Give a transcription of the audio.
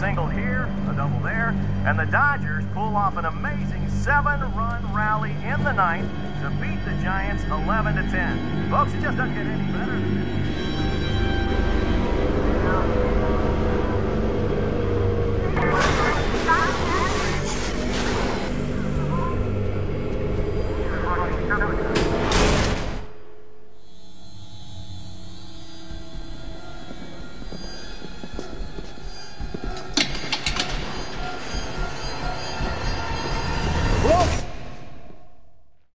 single here, a double there, and the Dodgers pull off an amazing 7-run rally in the ninth to beat the Giants 11-10. Folks, it just doesn't get any better than this.